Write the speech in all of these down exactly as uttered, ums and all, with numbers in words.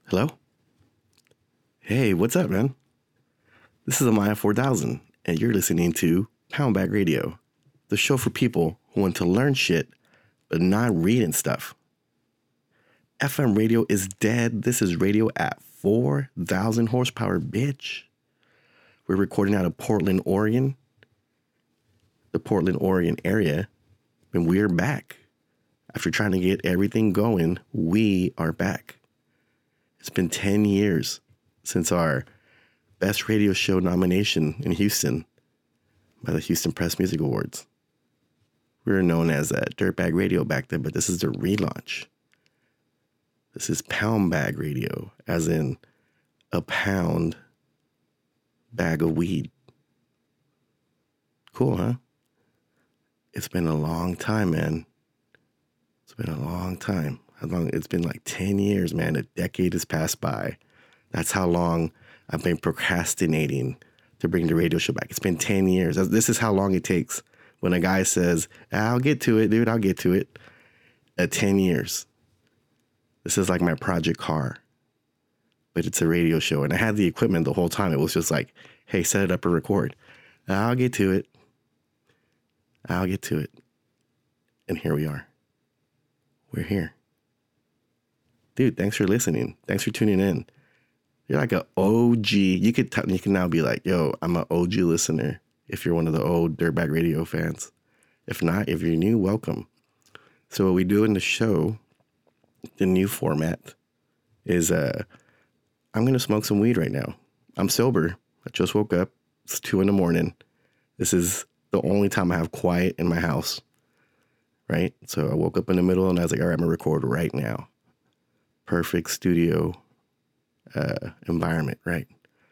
Hello? Hey, what's up, man? This is Amaya four thousand, and you're listening to Pound Bag Radio, the show for people who want to learn shit, but not reading stuff. F M radio is dead. This is radio at four thousand horsepower, bitch. We're recording out of Portland, Oregon, the Portland, Oregon area, and we're back. After trying to get everything going, we are back. It's been ten years since our Best Radio Show nomination in Houston by the Houston Press Music Awards. We were known as uh, Dirtbag Radio back then, but this is the relaunch. This is Pound Bag Radio, as in a pound bag of weed. Cool, huh? It's been a long time, man. It's been a long time. How long? It's been like ten years, man. A decade has passed by. That's how long I've been procrastinating to bring the radio show back. It's been ten years. This is how long it takes when a guy says, I'll get to it, dude. I'll get to it. At ten years. This is like my project car. But it's a radio show. And I had the equipment the whole time. It was just like, hey, set it up and record. I'll get to it. I'll get to it. And here we are. We're here. Dude, thanks for listening. Thanks for tuning in. You're like an O G. You could t- you can now be like, yo, I'm an O G listener if you're one of the old Dirtbag Radio fans. If not, if you're new, welcome. So what we do in the show, the new format, is uh, I'm going to smoke some weed right now. I'm sober. I just woke up. It's two in the morning. This is the only time I have quiet in my house, right? So I woke up in the middle and I was like, all right, I'm going to record right now. Perfect studio uh, environment, right?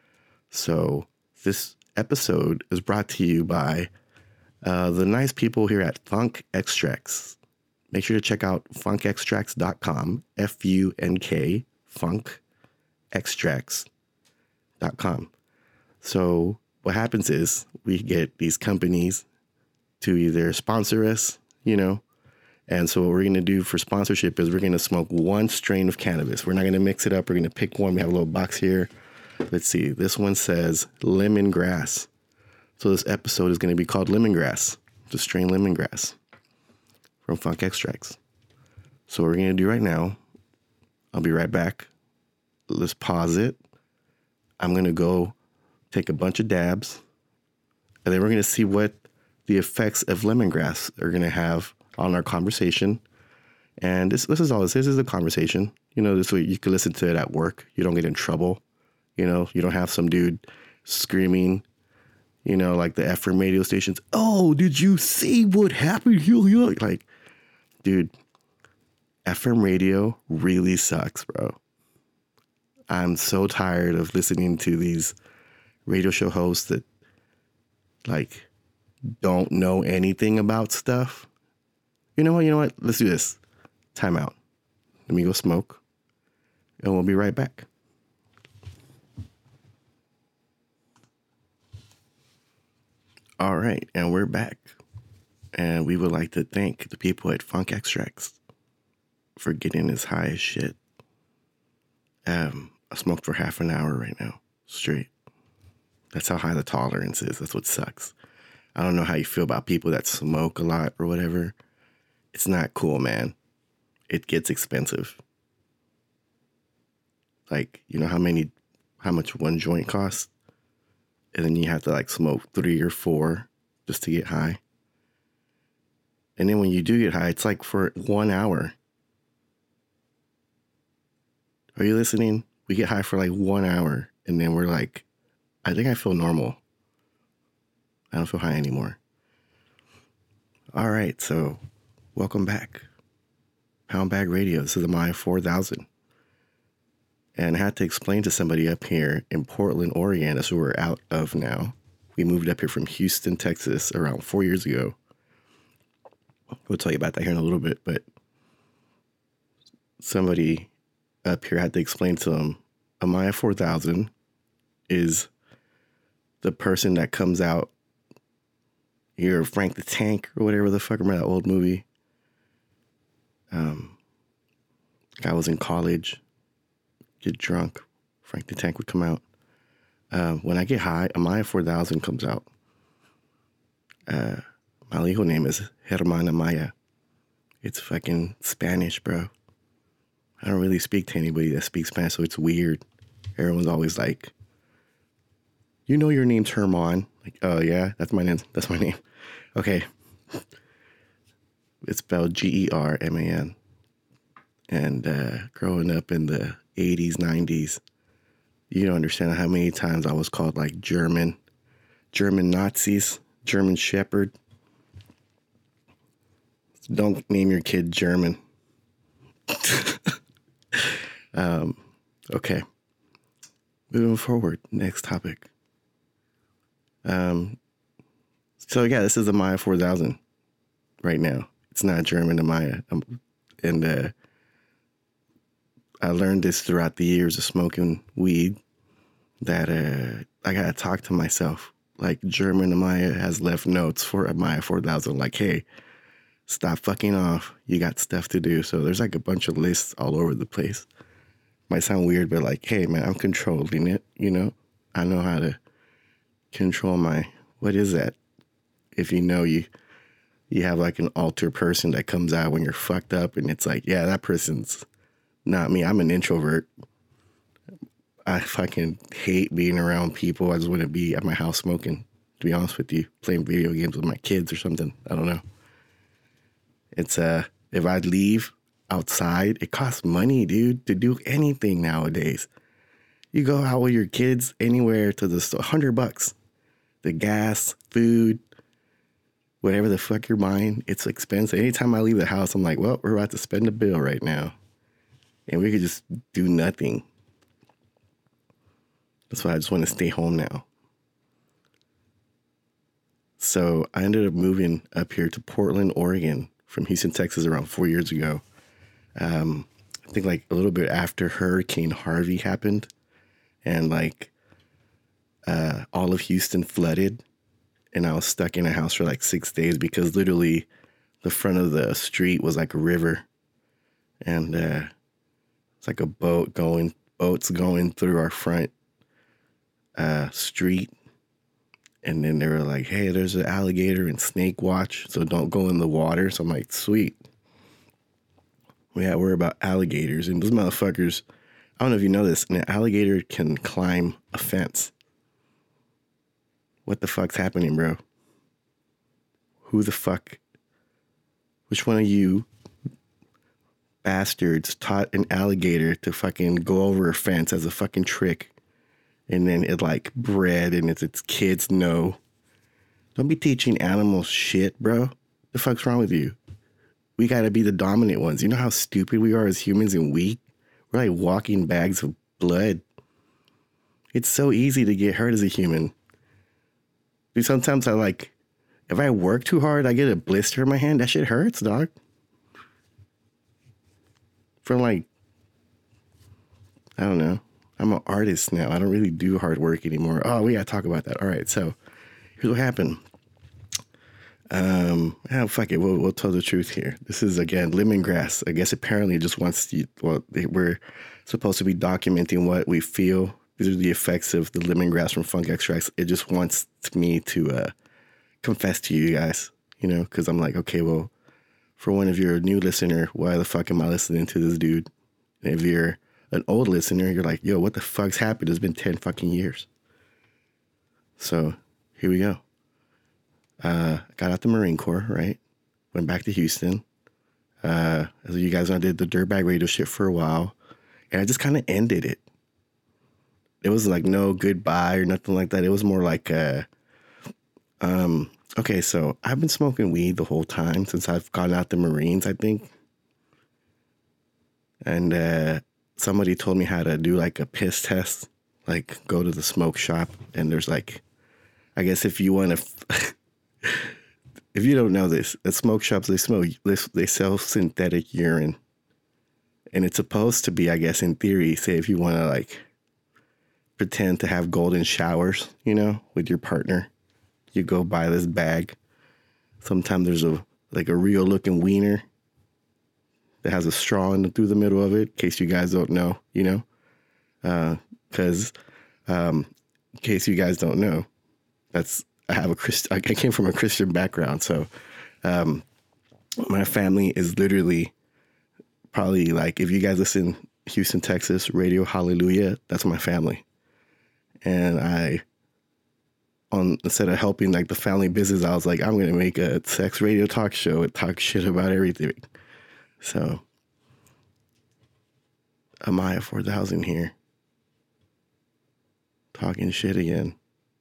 So this episode is brought to you by uh, the nice people here at Funk Extracts. Make sure to check out funk extracts dot com, F U N K, funk extracts dot com. So what happens is we get these companies to either sponsor us, you know, and so what we're going to do for sponsorship is we're going to smoke one strain of cannabis. We're not going to mix it up. We're going to pick one. We have a little box here. Let's see. This one says lemongrass. So this episode is going to be called Lemongrass. The strain lemongrass from Funk Extracts. So what we're going to do right now, I'll be right back. Let's pause it. I'm going to go take a bunch of dabs. And then we're going to see what the effects of lemongrass are going to have on our conversation. And this this is all this is, this is a conversation. You know, this way you can listen to it at work. You don't get in trouble. You know, you don't have some dude screaming, you know, like the F M radio stations. Oh, did you see what happened here? Like, dude, F M radio really sucks, bro. I'm so tired of listening to these radio show hosts that, like, don't know anything about stuff. You know what? You know what? Let's do this. Time out. Let me go smoke. And we'll be right back. All right. And we're back. And we would like to thank the people at Funk Extracts for getting as high as shit. Um, I smoked for half an hour right now. Straight. That's how high the tolerance is. That's what sucks. I don't know how you feel about people that smoke a lot or whatever. It's not cool, man. It gets expensive. Like, you know how many, how much one joint costs? And then you have to like smoke three or four just to get high. And then when you do get high, it's like for one hour. Are you listening? We get high for like one hour. And then we're like, I think I feel normal. I don't feel high anymore. All right, so welcome back. Pound Bag Radio. This is Amaya four thousand. And I had to explain to somebody up here in Portland, Oregon, that's where we're out of now. We moved up here from Houston, Texas around four years ago. We'll tell you about that here in a little bit, but somebody up here had to explain to them, Amaya four thousand is the person that comes out. You're Frank the Tank or whatever the fuck, remember that old movie? Um, I was in college, get drunk, Frank the Tank would come out. Uh, when I get high, Amaya four thousand comes out. Uh, my legal name is Germán Amaya. It's fucking Spanish, bro. I don't really speak to anybody that speaks Spanish, so it's weird. Everyone's always like, you know your name's Herman. Like, oh yeah, that's my name. That's my name. Okay. It's spelled G E R M A N. And uh, growing up in the eighties, nineties, you don't understand how many times I was called like German, German Nazis, German Shepherd. Don't name your kid German. um, okay. Moving forward, next topic. Um, so yeah, this is Amaya four thousand right now. It's not German Amaya. Um, and uh, I learned this throughout the years of smoking weed that uh, I gotta talk to myself. Like German Amaya has left notes for Amaya four thousand. Like, hey, stop fucking off. You got stuff to do. So there's like a bunch of lists all over the place. Might sound weird, but like, hey, man, I'm controlling it. You know, I know how to control my, what is that? If you know, you you have like an alter person that comes out when you're fucked up and it's like, yeah, that person's not me. I'm an introvert. I fucking hate being around people. I just want to be at my house smoking, to be honest with you, playing video games with my kids or something. I don't know. It's, uh, if I leave outside, it costs money, dude, to do anything nowadays. You go out with your kids anywhere to the store, one hundred bucks. The gas, food, whatever the fuck you're buying, it's expensive. Anytime I leave the house, I'm like, well, we're about to spend a bill right now. And we could just do nothing. That's why I just want to stay home now. So I ended up moving up here to Portland, Oregon from Houston, Texas around four years ago. Um, I think like a little bit after Hurricane Harvey happened and like uh, all of Houston flooded and I was stuck in a house for like six days because literally the front of the street was like a river and uh, it's like a boat going, boats going through our front uh, street. And then they were like, hey, there's an alligator and snake watch, so don't go in the water. So I'm like, sweet. We had to worry about alligators. And those motherfuckers, I don't know if you know this, an alligator can climb a fence. What the fuck's happening, bro? Who the fuck? Which one of you bastards taught an alligator to fucking go over a fence as a fucking trick? And then it like bred and it's its kids know. Don't be teaching animals shit, bro. The fuck's wrong with you? We gotta be the dominant ones. You know how stupid we are as humans and weak? We're like walking bags of blood. It's so easy to get hurt as a human. Dude, sometimes I like, if I work too hard, I get a blister in my hand. That shit hurts, dog. From like, I don't know. I'm an artist now. I don't really do hard work anymore. Oh, we gotta talk about that. All right, so here's what happened. Um, oh, fuck it. We'll, we'll tell the truth here. This is, again, lemongrass. I guess apparently it just wants to, well, we're supposed to be documenting what we feel. These are the effects of the lemongrass from funk extracts. It just wants me to uh, confess to you guys, you know, because I'm like, okay, well, for one, if you're a new listener, why the fuck am I listening to this dude? And if you're an old listener, you're like, yo, what the fuck's happened? It's been ten fucking years. So here we go. Uh, got out the Marine Corps, right? Went back to Houston. Uh, as you guys know, I did the dirtbag radio shit for a while. And I just kind of ended it. It was like no goodbye or nothing like that. It was more like, uh, um, okay, so I've been smoking weed the whole time since I've gotten out the Marines, I think. And uh, somebody told me how to do like a piss test, like go to the smoke shop. And there's like, I guess if you want to... F- If you don't know this, at smoke shops, they smoke, they sell synthetic urine. And it's supposed to be, I guess, in theory, say if you want to like pretend to have golden showers, you know, with your partner, you go buy this bag. Sometimes there's a like a real looking wiener that has a straw in the, through the middle of it, in case you guys don't know, you know. Because, uh, um, in case you guys don't know, that's I have a Christ. I came from a Christian background, so um, my family is literally probably like if you guys listen, Houston, Texas, Radio Hallelujah. That's my family, and I. On instead of helping like the family business, I was like, I'm gonna make a sex radio talk show and talk shit about everything. So, Amaya four thousand here, talking shit again.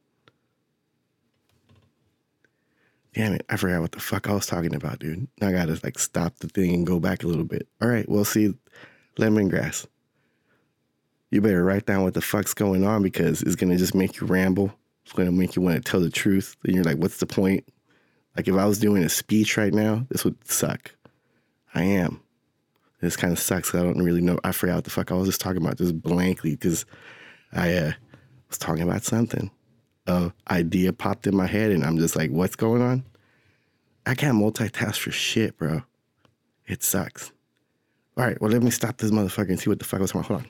Damn it, I forgot what the fuck I was talking about, dude. Now I gotta like stop the thing and go back a little bit. All right, well, see, lemongrass. You better write down what the fuck's going on because it's gonna just make you ramble. It's going to make you want to tell the truth. Then you're like, what's the point? Like if I was doing a speech right now, this would suck. I am. This kind of sucks. I don't really know. I forgot what the fuck I was just talking about, just blankly, because I uh, was talking about something. A idea popped in my head, and I'm just like, what's going on? I can't multitask for shit, bro. It sucks. All right, well, let me stop this motherfucker and see what the fuck was going on. Hold on.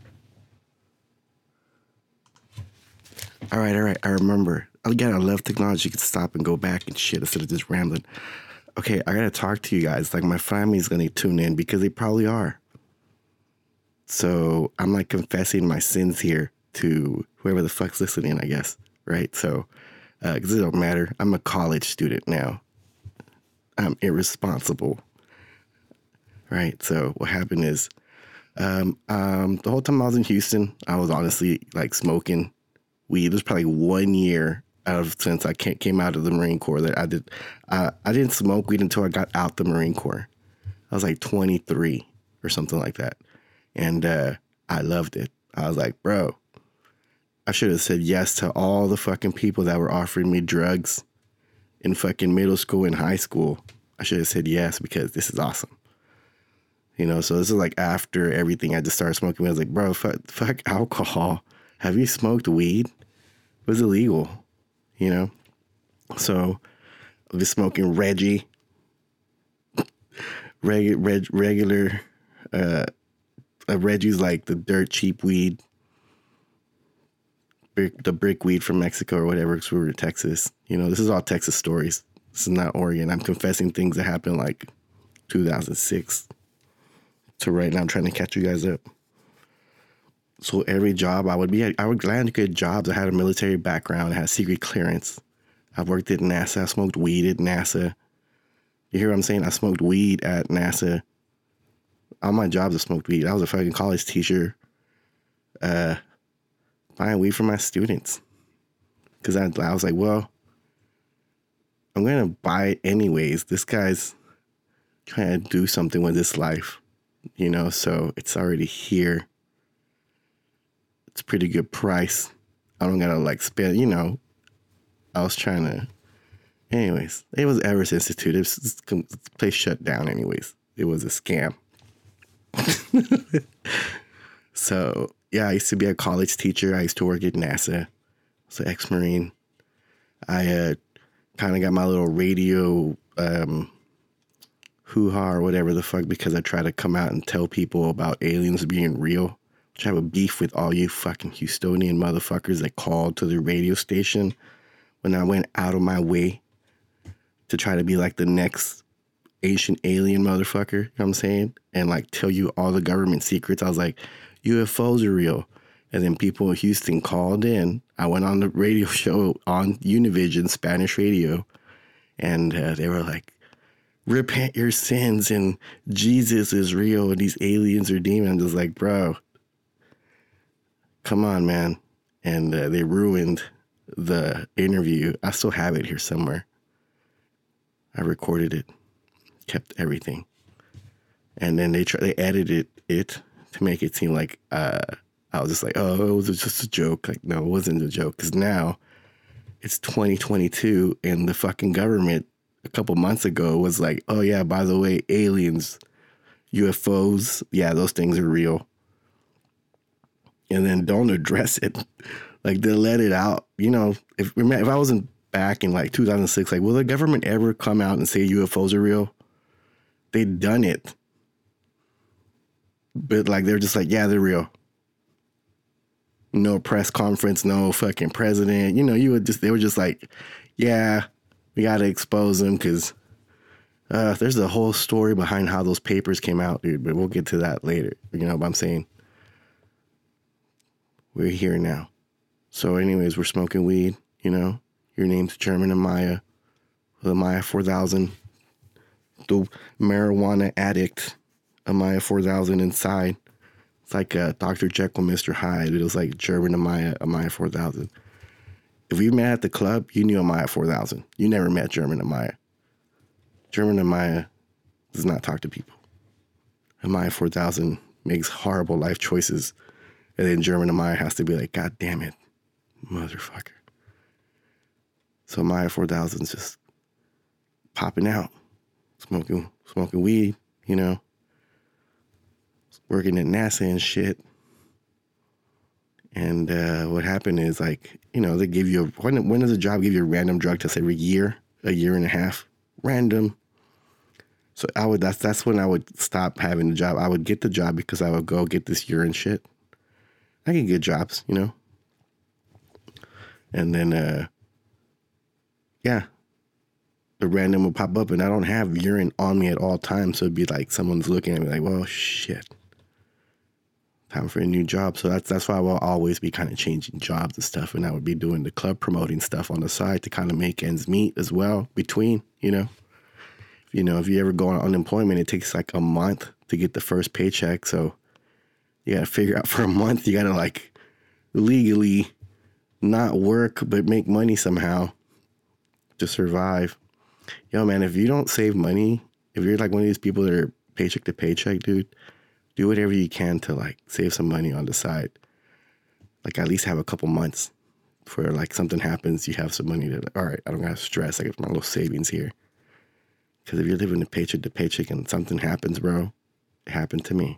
All right, all right, I remember. Again, I love technology. You can stop and go back and shit instead of just rambling. Okay, I gotta talk to you guys. Like, my family's gonna tune in because they probably are. So, I'm like confessing my sins here to whoever the fuck's listening, I guess, right? So, because uh, it don't matter. I'm a college student now. I'm irresponsible, right? So, what happened is, um, um, the whole time I was in Houston, I was honestly like smoking weed. It was probably one year out of since I came out of the Marine Corps that I did. Uh, I didn't smoke weed until I got out the Marine Corps. I was like twenty-three or something like that. And uh, I loved it. I was like, bro, I should have said yes to all the fucking people that were offering me drugs in fucking middle school and high school. I should have said yes because this is awesome. You know, so this is like after everything I just started smoking. I was like, bro, fuck, fuck alcohol. Have you smoked weed? It was illegal, you know? So I was smoking Reggie, Reg, reg, regular, uh, uh, Reggie's like the dirt cheap weed, brick, the brick weed from Mexico or whatever, because we were in Texas. You know, this is all Texas stories. This is not Oregon. I'm confessing things that happened like two thousand six to right now. I'm trying to catch you guys up. So every job I would be at, I would land good jobs. I had a military background. I had secret clearance. I've worked at NASA. I smoked weed at NASA. You hear what I'm saying? I smoked weed at NASA. All my jobs I smoked weed. I was a fucking college teacher, uh, buying weed for my students. Because I, I was like, well, I'm going to buy it anyways. This guy's trying to do something with his life, you know, so it's already here. It's a pretty good price. I don't got to like spend, you know, I was trying to, anyways, it was Everest Institute. It was, this place shut down anyways. It was a scam. So, yeah, I used to be a college teacher. I used to work at NASA. I was an ex-Marine. I uh, kind of got my little radio um, hoo-ha or whatever the fuck because I try to come out and tell people about aliens being real. Which I have a beef with all you fucking Houstonian motherfuckers that called to the radio station when I went out of my way to try to be like the next ancient alien motherfucker, you know what I'm saying? And like tell you all the government secrets. I was like, U F Os are real. And then people in Houston called in. I went on the radio show on Univision, Spanish radio. And uh, they were like, repent your sins and Jesus is real and these aliens are demons. I'm just like, bro, come on, man. And uh, they ruined the interview. I still have it here somewhere. I recorded it, kept everything. And then they try, they edited it to make it seem like uh, I was just like, oh, it was just a joke. Like, no, it wasn't a joke. Because now it's twenty twenty-two and the fucking government a couple months ago was like, oh, yeah, by the way, aliens, U F Os, yeah, those things are real. And then don't address it. Like, they'll let it out. You know, if if I wasn't back in like two thousand six, like, will the government ever come out and say U F Os are real? They've done it. But like, they're just like, yeah, they're real. No press conference, no fucking president. You know, you would just, they were just like, yeah, we got to expose them because uh, there's a whole story behind how those papers came out, dude. But we'll get to that later. You know what I'm saying? We're here now. So anyways, we're smoking weed, you know. Your name's German Amaya, the Amaya four thousand, the marijuana addict, Amaya four thousand inside. It's like uh, Doctor Jekyll, Mister Hyde. It was like German Amaya, Amaya four thousand. If we met at the club, you knew Amaya four thousand. You never met German Amaya. German Amaya does not talk to people. Amaya four thousand makes horrible life choices. And then German Amaya has to be like, God damn it, motherfucker. So Amaya four thousand's just popping out, smoking, smoking weed, you know. Working at NASA and shit. And uh, what happened is, like, you know, they give you, a, when, when does a job give you a random drug test? Every year, a year and a half, random. So I would, that's, that's when I would stop having the job. I would get the job because I would go get this urine shit. I can get jobs, you know. And then, uh, yeah, the random would pop up and I don't have urine on me at all times. So it'd be like someone's looking at me like, well, shit. Time for a new job. So that's that's why I will always be kind of changing jobs and stuff. And I would be doing the club promoting stuff on the side to kind of make ends meet as well between, you know. You know, if you ever go on unemployment, it takes like a month to get the first paycheck. So you got to figure out for a month, you got to like legally not work, but make money somehow to survive. Yo, man, if you don't save money, if you're like one of these people that are paycheck to paycheck, dude, do whatever you can to like save some money on the side. Like at least have a couple months for like something happens, you have some money to, like, all right, I don't got to stress. I got my little savings here. Because if you're living a paycheck to paycheck and something happens, bro, it happened to me.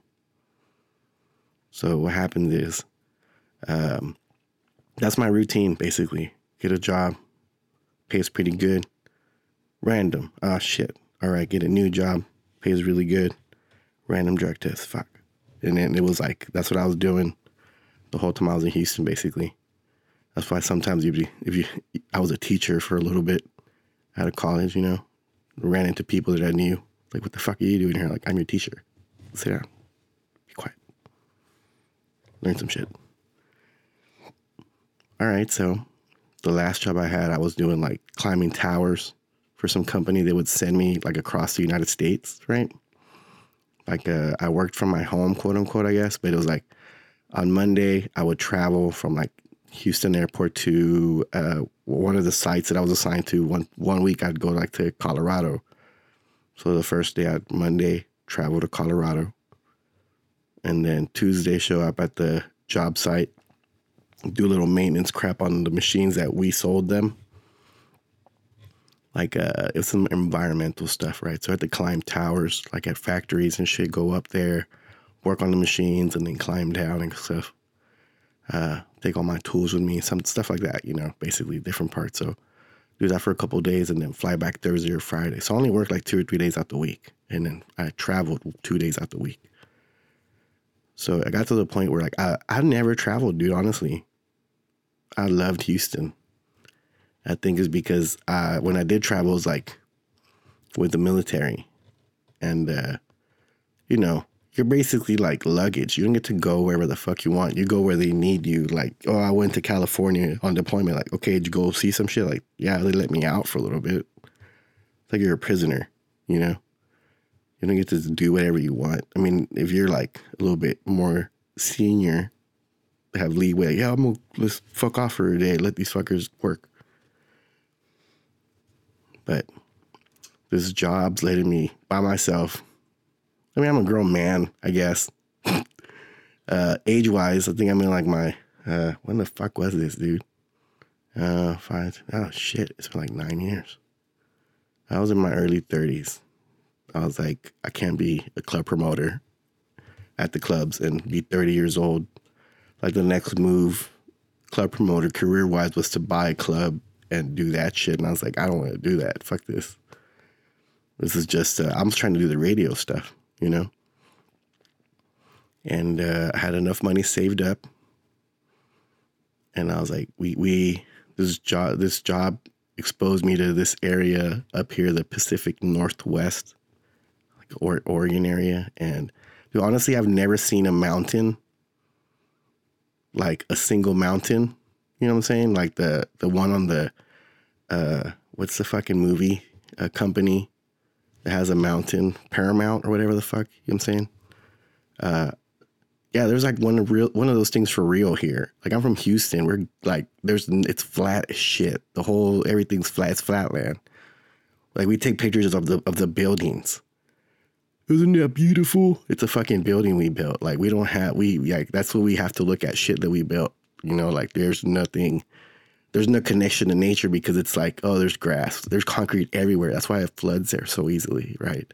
So what happens is, um, that's my routine, basically. Get a job, pays pretty good. Random, ah, shit. All right, get a new job, pays really good. Random drug test, fuck. And then it was like, that's what I was doing the whole time I was in Houston, basically. That's why sometimes if you, if you, I was a teacher for a little bit out of college, you know, ran into people that I knew. Like, what the fuck are you doing here? Like, I'm your teacher. Sit down. Be quiet. Learn some shit. All right, so the last job I had, I was doing like climbing towers for some company that would send me like across the United States, right? Like uh, I worked from my home, quote unquote, I guess, but it was like on Monday, I would travel from like Houston airport to uh, one of the sites that I was assigned to. One one week I'd go like to Colorado. So the first day, I'd Monday, travel to Colorado. And then Tuesday, show up at the job site, do a little maintenance crap on the machines that we sold them. Like, uh, it's some environmental stuff, right? So I had to climb towers, like at factories and shit, go up there, work on the machines, and then climb down and stuff. Uh, take all my tools with me, some stuff like that, you know, basically different parts. So do that for a couple of days and then fly back Thursday or Friday. So I only worked like two or three days out the week. And then I traveled two days out the week. So I got to the point where like, I, I never traveled, dude, honestly. I loved Houston. I think it's because uh, when I did travel, it was like with the military. And, uh, you know, you're basically like luggage. You don't get to go wherever the fuck you want. You go where they need you. Like, oh, I went to California on deployment. Like, okay, did you go see some shit? Like, yeah, they let me out for a little bit. It's like you're a prisoner, you know? You don't get to do whatever you want. I mean, if you're like a little bit more senior, have leeway. Yeah, I'm gonna, let's fuck off for a day. Let these fuckers work. But this job's letting me by myself. I mean, I'm a grown man, I guess. uh, age-wise, I think I'm in like my, uh, when the fuck was this, dude? Uh, five, oh shit, it's been like nine years. I was in my early thirties. I was like, I can't be a club promoter at the clubs and be thirty years old. Like the next move, club promoter, career-wise, was to buy a club and do that shit. And I was like, I don't want to do that. Fuck this. This is just, uh, I'm just trying to do the radio stuff, you know? And uh, I had enough money saved up. And I was like, we, we, this job, this job exposed me to this area up here, the Pacific Northwest, like or, Oregon area. And dude, honestly, I've never seen a mountain, like a single mountain. You know what I'm saying? Like the, the one on the, uh, what's the fucking movie, a company that has a mountain, Paramount or whatever the fuck, you know what I'm saying? Uh, yeah, there's like one of real, one of those things for real here. Like I'm from Houston. We're like, there's, it's flat as shit. The whole, everything's flat. It's flatland. Like we take pictures of the, of the buildings. Isn't that beautiful? It's a fucking building we built. Like we don't have, we like, that's what we have to look at, shit that we built. You know, like there's nothing, there's no connection to nature because it's like, oh, there's grass, there's concrete everywhere. That's why it floods there so easily, right?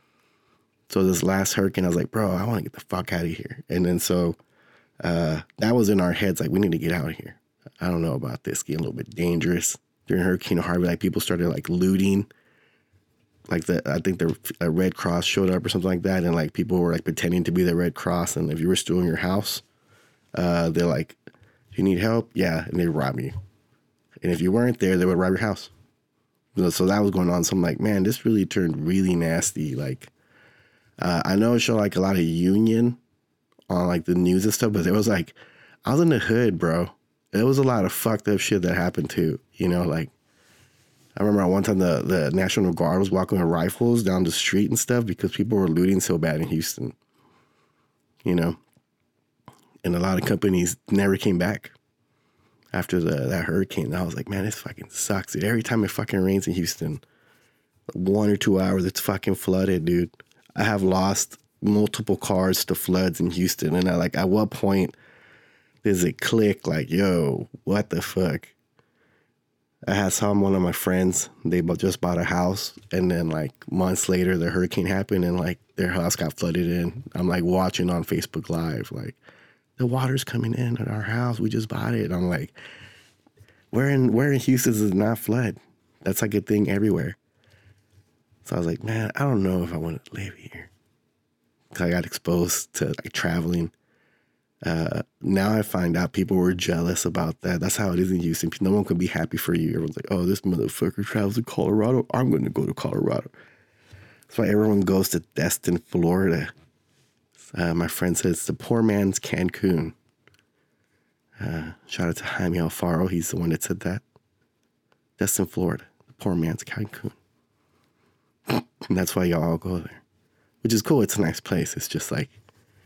So this last hurricane, I was like, bro, I want to get the fuck out of here. And then so uh, that was in our heads, like, we need to get out of here. I don't know about this, getting a little bit dangerous. During Hurricane Harvey, like people started like looting. Like the, I think the uh, Red Cross showed up or something like that. And like people were like pretending to be the Red Cross. And if you were still in your house, uh, they're like, do you need help? Yeah. And they rob you. And if you weren't there, they would rob your house. So that was going on. So I'm like, man, this really turned really nasty. Like, uh, I know it showed like a lot of union on like the news and stuff, but it was like, I was in the hood, bro. There was a lot of fucked up shit that happened too. You know, like, I remember one time the, the National Guard was walking with rifles down the street and stuff because people were looting so bad in Houston. You know, and a lot of companies never came back after the that hurricane. I was like, man, this fucking sucks, dude. Every time it fucking rains in Houston, one or two hours, it's fucking flooded, dude. I have lost multiple cars to floods in Houston. And I like, at what point does it click? Like, yo, what the fuck? I had some one of my friends, they just bought a house. And then like months later, the hurricane happened and like their house got flooded in. I'm like watching on Facebook Live, like, the water's coming in at our house. We just bought it. I'm like, where in where in Houston does it not flood? That's like a thing everywhere. So I was like, man, I don't know if I want to live here. Because I got exposed to like traveling. Uh, now I find out people were jealous about that. That's how it is in Houston. No one can be happy for you. Everyone's like, oh, this motherfucker travels to Colorado. I'm going to go to Colorado. That's why everyone goes to Destin, Florida. Uh, my friend says it's the poor man's Cancun. Uh, shout out to Jaime Alfaro. He's the one that said that. Destin, Florida. The poor man's Cancun. And that's why y'all all go there. Which is cool. It's a nice place. It's just like,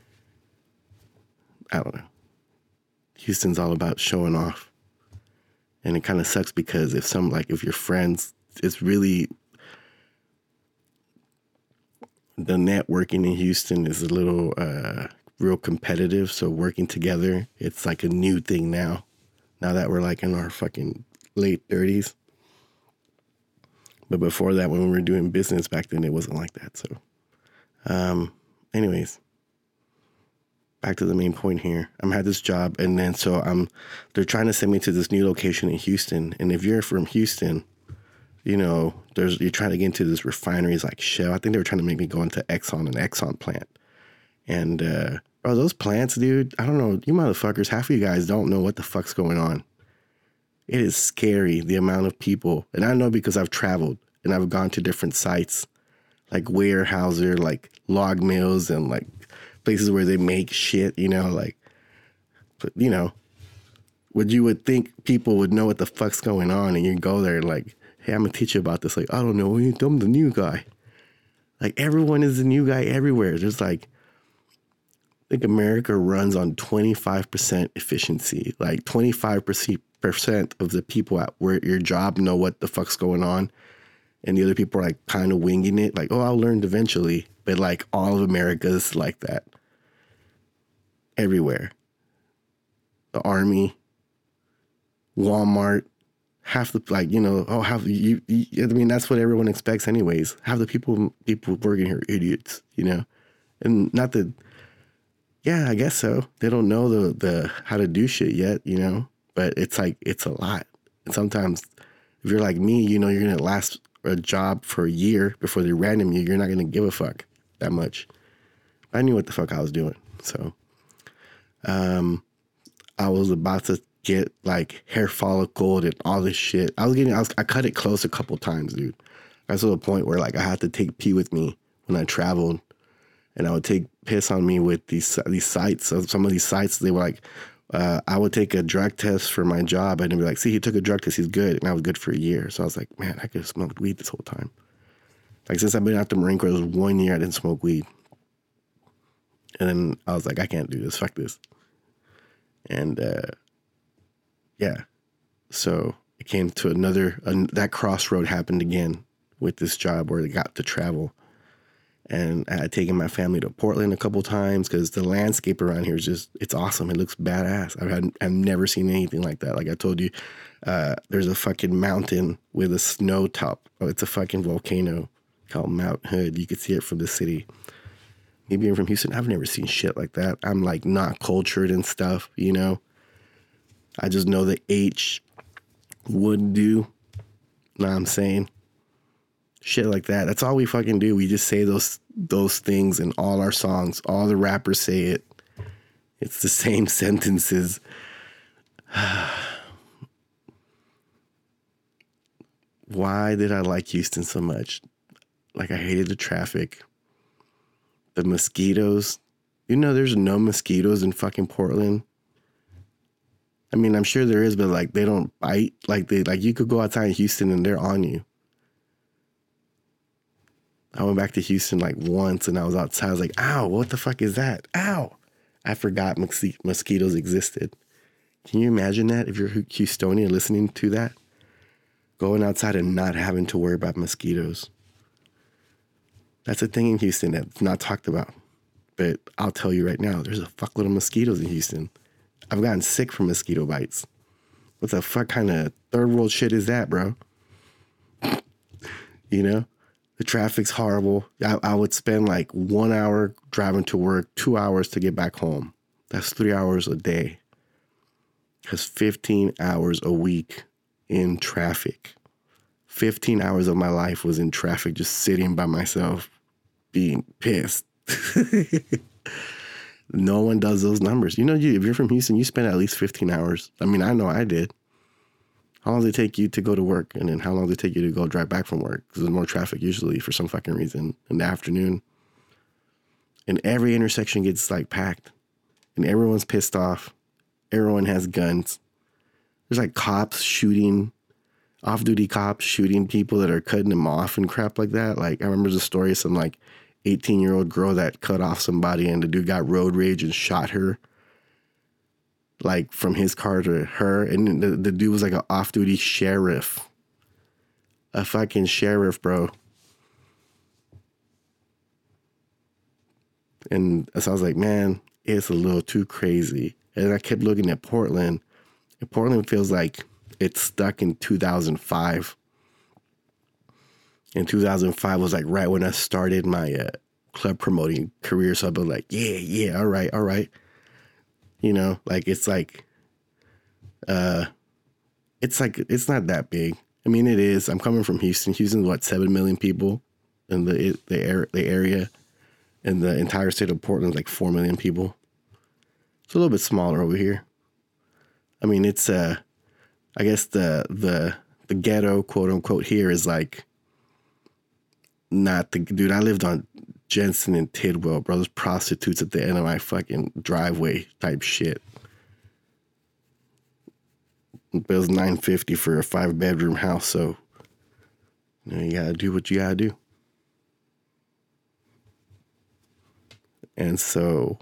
I don't know. Houston's all about showing off. And it kind of sucks because if some, like, if your friends, it's really, the networking in Houston is a little uh, real competitive. So working together, it's like a new thing now. Now that we're like in our fucking late thirties. But before that, when we were doing business back then, it wasn't like that. So um, anyways, back to the main point here. I'm had this job. And then so I'm, they're trying to send me to this new location in Houston. And if you're from Houston, you know, there's you're trying to get into this refineries like Shell. I think they were trying to make me go into Exxon, an Exxon plant. And, uh, bro, those plants, dude, I don't know. You motherfuckers, half of you guys don't know what the fuck's going on. It is scary, the amount of people. And I know because I've traveled and I've gone to different sites like Weyerhaeuser, like log mills and like places where they make shit, you know, like, but, you know, would you would think people would know what the fuck's going on and you go there like, hey, I'm going to teach you about this. Like, I don't know. I'm the new guy. Like, everyone is the new guy everywhere. There's like, I think America runs on twenty-five percent efficiency. Like, twenty-five percent of the people at where your job know what the fuck's going on. And the other people are like kind of winging it. Like, oh, I'll learn eventually. But like, all of America is like that. Everywhere. The Army, Walmart, half the, like, you know, oh, half you, you, I mean, that's what everyone expects anyways. Half the people, people working here are idiots, you know? And not that, yeah, I guess so. They don't know the, the, how to do shit yet, you know? But it's like, it's a lot. And sometimes if you're like me, you know, you're going to last a job for a year before they random you. You're not going to give a fuck that much. I knew what the fuck I was doing. So, um, I was about to get like hair follicle and all this shit. I was getting, I, was, I cut it close a couple times, dude. I was to the point where like I had to take pee with me when I traveled, and I would take piss on me with these these sites. So some of these sites, they were like, uh, I would take a drug test for my job, and they'd be like, see, he took a drug test, he's good. And I was good for a year. So I was like, man, I could have smoked weed this whole time. Like since I've been out the Marine Corps, it was one year I didn't smoke weed. And then I was like, I can't do this. Fuck this. And uh, yeah, so it came to another, uh, that crossroad happened again with this job where I got to travel. And I had taken my family to Portland a couple times because the landscape around here is just, it's awesome. It looks badass. I've had, I've never seen anything like that. Like I told you, uh, there's a fucking mountain with a snow top. Oh, it's a fucking volcano called Mount Hood. You could see it from the city. Me being from Houston, I've never seen shit like that. I'm like not cultured and stuff, you know? I just know the H would do. Know what I'm saying? Shit like that. That's all we fucking do. We just say those those things in all our songs. All the rappers say it. It's the same sentences. Why did I like Houston so much? Like I hated the traffic. The mosquitoes. You know there's no mosquitoes in fucking Portland. I mean, I'm sure there is, but like they don't bite. Like they like you could go outside in Houston and they're on you. I went back to Houston like once and I was outside. I was like, ow, what the fuck is that? Ow. I forgot mos- mosquitoes existed. Can you imagine that if you're Houstonian listening to that? Going outside and not having to worry about mosquitoes. That's a thing in Houston that's not talked about. But I'll tell you right now, there's a fuckload of mosquitoes in Houston. I've gotten sick from mosquito bites. What the fuck kind of third world shit is that, bro? You know? The traffic's horrible. I, I would spend like one hour driving to work, two hours to get back home. That's three hours a day. That's fifteen hours a week in traffic. fifteen hours of my life was in traffic, just sitting by myself, being pissed. No one does those numbers. You know, you if you're from Houston, you spend at least fifteen hours. I mean, I know I did. How long does it take you to go to work? And then how long does it take you to go drive back from work? Because there's more traffic usually for some fucking reason in the afternoon. And every intersection gets like packed. And everyone's pissed off. Everyone has guns. There's like cops shooting, off-duty cops shooting people that are cutting them off and crap like that. Like I remember the story of some like eighteen-year-old girl that cut off somebody and the dude got road rage and shot her. Like from his car to her. And the, the dude was like an off-duty sheriff. A fucking sheriff, bro. And so I was like, man, it's a little too crazy. And I kept looking at Portland. And Portland feels like it's stuck in two thousand five. And two thousand five was like right when I started my uh, club promoting career. So I'd be like, yeah, yeah, all right, all right. You know, like it's like, uh, it's like, it's not that big. I mean, it is. I'm coming from Houston. Houston's what, seven million people in the the, air, the area. And the entire state of Portland's like four million people. It's a little bit smaller over here. I mean, it's, uh, I guess the, the, the ghetto, quote unquote, here is like not the, dude, I lived on Jensen and Tidwell, bro. There's prostitutes at the end of my fucking driveway type shit. It was nine hundred fifty dollars for a five bedroom house. So, you know, you gotta do what you gotta do. And so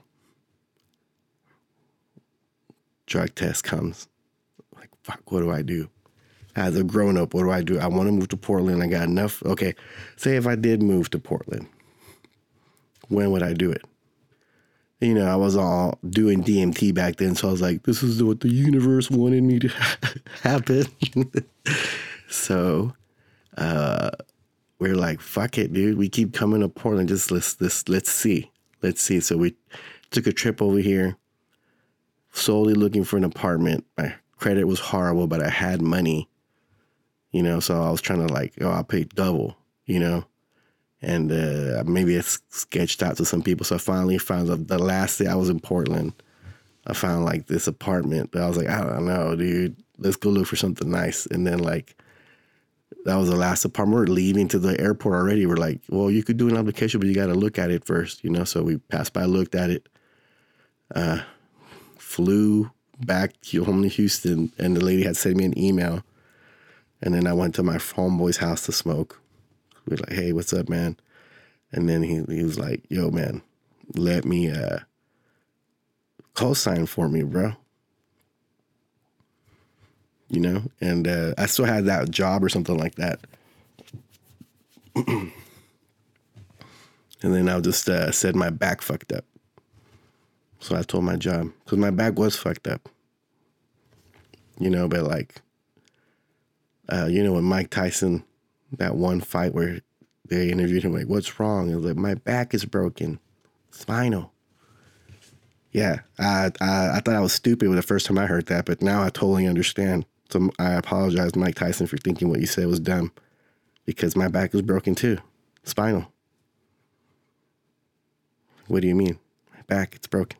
drug test comes. Like, fuck, what do I do? As a grown up, what do I do? I want to move to Portland. I got enough. Okay. Say if I did move to Portland, when would I do it? You know, I was all doing D M T back then. So I was like, this is what the universe wanted me to happen. So, uh, we're like, fuck it, dude. We keep coming to Portland. Just let's, let's, let's see. Let's see. So we took a trip over here, solely looking for an apartment. My credit was horrible, but I had money, you know, so I was trying to like, oh, I'll pay double, you know, and uh, maybe it's sketched out to some people. So I finally found out the last day I was in Portland, I found like this apartment. But I was like, I don't know, dude. Let's go look for something nice. And then like, that was the last apartment. We're leaving to the airport already. We're like, well, you could do an application, but you got to look at it first, you know? So we passed by, looked at it, uh, flew back home to Houston, and the lady had sent me an email. And then I went to my homeboy's house to smoke. We were like, hey, what's up, man? And then he, he was like, yo, man, let me uh, co-sign for me, bro. You know, and uh, I still had that job or something like that. And then I just uh, said my back fucked up. So I told my job, because my back was fucked up. You know, but like, uh, you know, when Mike Tyson, that one fight where they interviewed him, like, what's wrong? He was like, my back is broken. Spinal. Yeah, I, I I thought I was stupid the first time I heard that, but now I totally understand. So I apologize to Mike Tyson for thinking what you said was dumb, because my back was broken too. Spinal. What do you mean? My back, it's broken.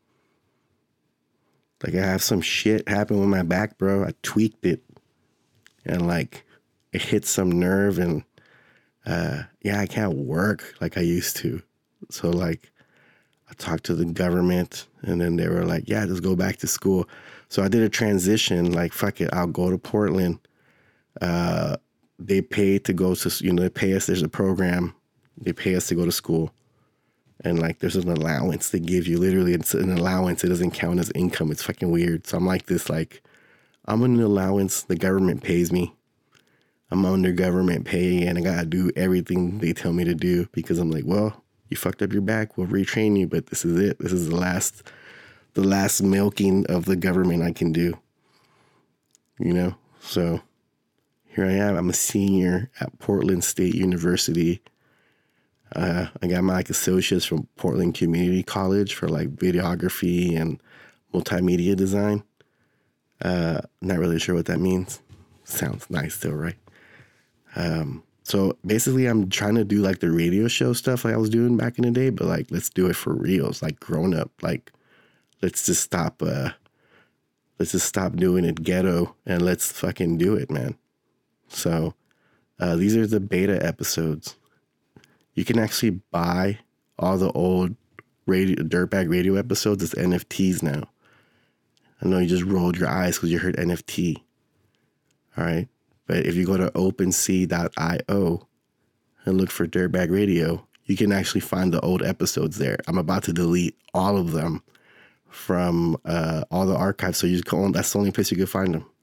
Like, I have some shit happen with my back, bro. I tweaked it. And like, it hit some nerve, and uh, yeah, I can't work like I used to. So like, I talked to the government, and then they were like, yeah, just go back to school. So I did a transition, like, fuck it, I'll go to Portland. Uh, they pay to go to, you know, they pay us, there's a program, they pay us to go to school. And like, there's an allowance they give you. Literally, it's an allowance. It doesn't count as income. It's fucking weird. So I'm like this, like, I'm on an allowance. The government pays me. I'm under government pay, and I gotta do everything they tell me to do, because I'm like, well, you fucked up your back, we'll retrain you, but this is it. This is the last, the last milking of the government I can do. You know? So here I am. I'm a senior at Portland State University. Uh, I got my like associates from Portland Community College for like videography and multimedia design. Uh, not really sure what that means. Sounds nice though, right? Um, so basically I'm trying to do like the radio show stuff like I was doing back in the day, but like, let's do it for reals, like grown up. Like, let's just stop, uh, let's just stop doing it ghetto, and let's fucking do it, man. So, uh, these are the beta episodes. You can actually buy all the old radio, Dirtbag Radio episodes as N F Ts now. I know you just rolled your eyes because you heard N F T. All right. But if you go to OpenSea dot io and look for Dirtbag Radio, you can actually find the old episodes there. I'm about to delete all of them from uh, all the archives. So you just go, that's the only place you can find them.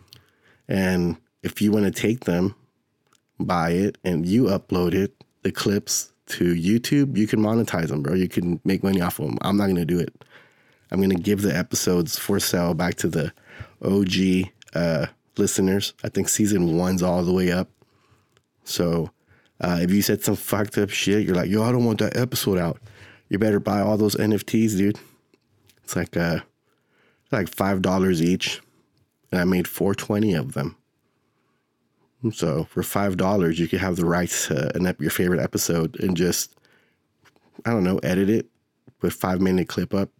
And if you want to take them, buy it, and you upload it, the clips, to YouTube, you can monetize them, bro. You can make money off of them. I'm not going to do it. I'm going to give the episodes for sale back to the O G uh, listeners. I think season one's all the way up. So uh, if you said some fucked up shit, you're like, yo, I don't want that episode out. You better buy all those N F Ts, dude. It's like uh, like five dollars each. And I made four hundred twenty of them. So for five dollars, you could have the rights to an ep- your favorite episode and just, I don't know, edit it, put five minute clip up.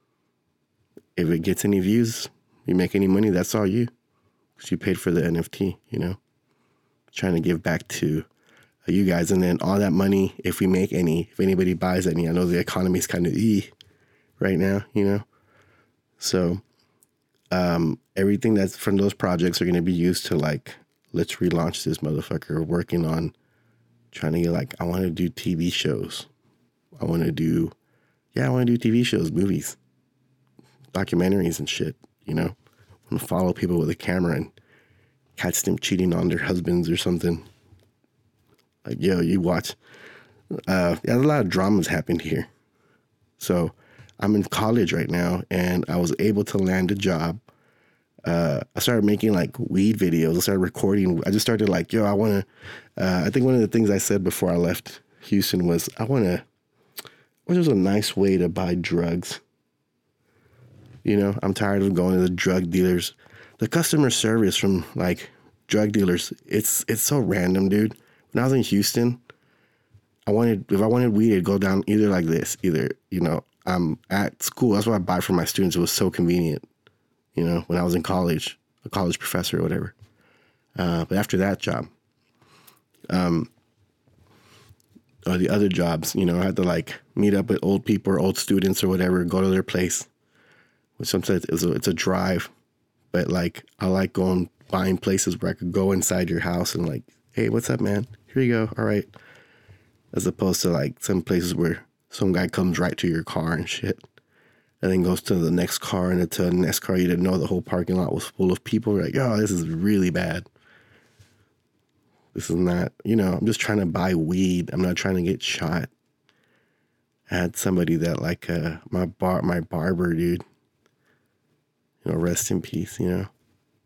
If it gets any views, you make any money, that's all you. Because you paid for the N F T, you know. Trying to give back to uh, you guys. And then all that money, if we make any, if anybody buys any, I know the economy's kind of e right now, you know. So um, everything that's from those projects are going to be used to like, let's relaunch this motherfucker. We're working on trying to get like, I want to do T V shows. I want to do, yeah, I want to do T V shows, movies, documentaries and shit, you know. I want to follow people with a camera and catch them cheating on their husbands or something. Like, yo, you watch. Uh, yeah, a lot of dramas happened here. So I'm in college right now, and I was able to land a job. Uh, I started making like weed videos. I started recording. I just started like, yo, I want to, uh, I think one of the things I said before I left Houston was, I want to, what is a nice way to buy drugs? You know, I'm tired of going to the drug dealers. The customer service from like drug dealers, it's, it's so random, dude. When I was in Houston, I wanted, if I wanted weed, it'd go down either like this, either, you know, I'm at school. That's what I buy for my students. It was so convenient, you know, when I was in college, a college professor or whatever. Uh, but after that job, um, or the other jobs, you know, I had to like meet up with old people or old students or whatever, go to their place, which sometimes it's a, it's a drive, but like I like going, buying places where I could go inside your house and like, hey, what's up, man? Here you go. All right. As opposed to like some places where some guy comes right to your car and shit, and then goes to the next car and to the next car. You didn't know the whole parking lot was full of people. You're like, oh, this is really bad. This is not, you know, I'm just trying to buy weed. I'm not trying to get shot. I had somebody that like, uh, my bar, my barber, dude, you know, rest in peace, you know,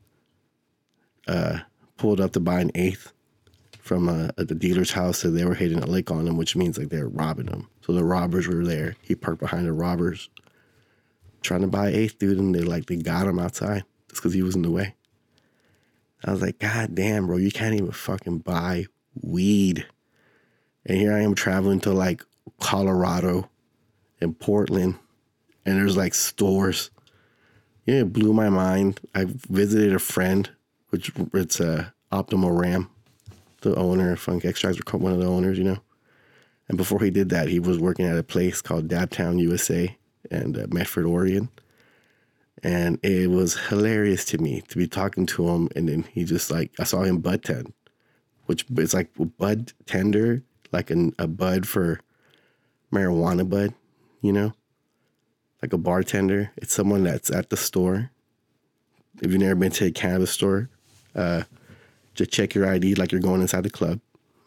uh, pulled up to buy an eighth from uh, at the dealer's house, so they were hitting a lick on him, which means like they were robbing him. So the robbers were there. He parked behind the robbers, trying to buy an eighth, dude, and they like they got him outside just because he was in the way. I was like, God damn, bro, you can't even fucking buy weed. And here I am traveling to like Colorado and Portland, and there's like stores. Yeah, it blew my mind. I visited a friend, which it's a uh, Optimal Ram, the owner of Funk Extracts, or one of the owners, you know. And before he did that, he was working at a place called Dabtown, U S A, and uh, Medford, Oregon. And it was hilarious to me to be talking to him. And then he just like, I saw him bud tend, which is like bud tender, like an, a bud for marijuana bud, you know, like a bartender. It's someone that's at the store. If you've never been to a cannabis store, uh, just check your I D like you're going inside the club.